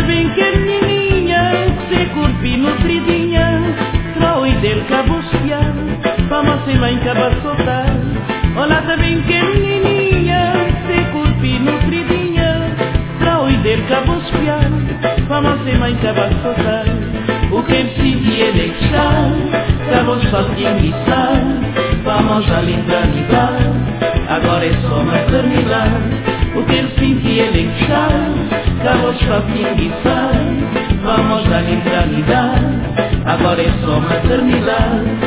bem que a menininha, se curpi nutridinha, troi del cabo espiar, vamos sem mãe caba soltar. Olá, tá bem que a menininha, se curpi nutridinha, troi del cabo espiar, vamos sem mãe caba soltar. O que ele sentia é deixar, cabo só tinha guiçar, vamos a lindranidade, agora é só maternidade. O que ele sentia é deixar, cabo só tinha guiçar, vamos a lindranidade, agora é só maternidade.